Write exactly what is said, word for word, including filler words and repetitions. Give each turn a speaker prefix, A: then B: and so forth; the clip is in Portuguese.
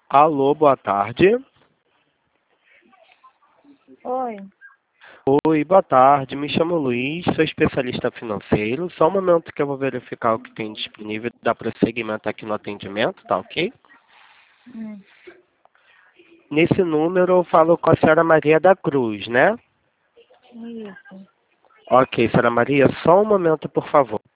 A: Alô, boa tarde.
B: Oi.
A: Oi, boa tarde. Me chamo Luiz, sou especialista financeiro. Só um momento que eu vou verificar o que tem disponível. Dá prosseguimento aqui no atendimento, tá ok?
B: Hum.
A: Nesse número eu falo com a senhora Maria da Cruz, né?
B: Isso.
A: Ok, senhora Maria, só um momento, por favor.